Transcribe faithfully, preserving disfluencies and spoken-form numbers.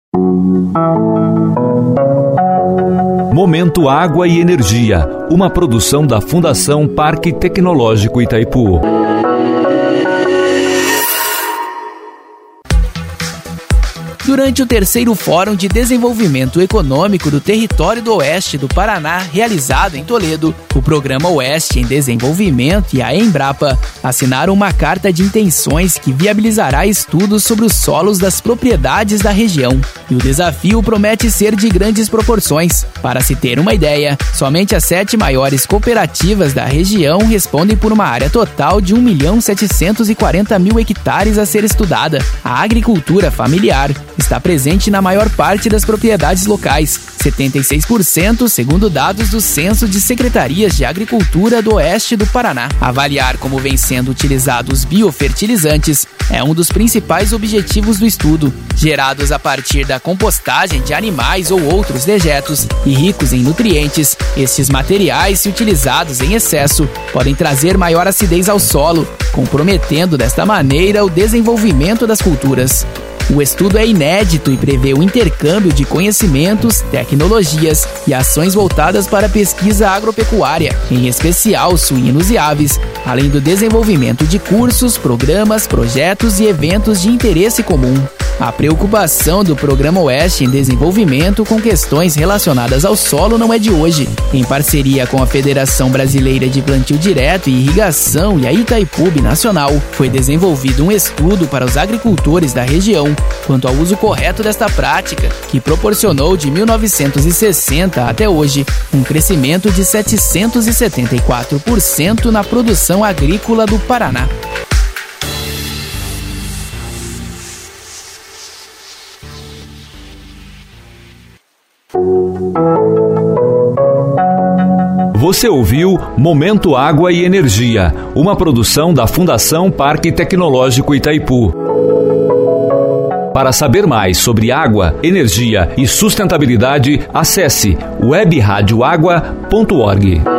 Momento Água e Energia, uma produção da Fundação Parque Tecnológico Itaipu. Durante o terceiro Fórum de Desenvolvimento Econômico do Território do Oeste do Paraná, realizado em Toledo, o Programa Oeste em Desenvolvimento e a Embrapa assinaram uma carta de intenções que viabilizará estudos sobre os solos das propriedades da região. E o desafio promete ser de grandes proporções. Para se ter uma ideia, somente as sete maiores cooperativas da região respondem por uma área total de um milhão setecentos e quarenta mil hectares a ser estudada. A agricultura familiar está presente na maior parte das propriedades locais, setenta e seis por cento segundo dados do Censo de Secretarias de Agricultura do Oeste do Paraná. Avaliar como vêm sendo utilizados biofertilizantes é um dos principais objetivos do estudo, gerados a partir da compostagem de animais ou outros dejetos e ricos em nutrientes. Estes materiais, se utilizados em excesso, podem trazer maior acidez ao solo, comprometendo desta maneira o desenvolvimento das culturas. O estudo é inédito e prevê o intercâmbio de conhecimentos, tecnologias e ações voltadas para a pesquisa agropecuária, em especial suínos e aves, além do desenvolvimento de cursos, programas, projetos e eventos de interesse comum. A preocupação do Programa Oeste em Desenvolvimento com questões relacionadas ao solo não é de hoje. Em parceria com a Federação Brasileira de Plantio Direto e Irrigação e a Itaipu Nacional, foi desenvolvido um estudo para os agricultores da região quanto ao uso correto desta prática, que proporcionou de mil novecentos e sessenta até hoje um crescimento de setecentos e setenta e quatro por cento na produção agrícola do Paraná. Você ouviu Momento Água e Energia, uma produção da Fundação Parque Tecnológico Itaipu. Para saber mais sobre água, energia e sustentabilidade, acesse web rádio água ponto org.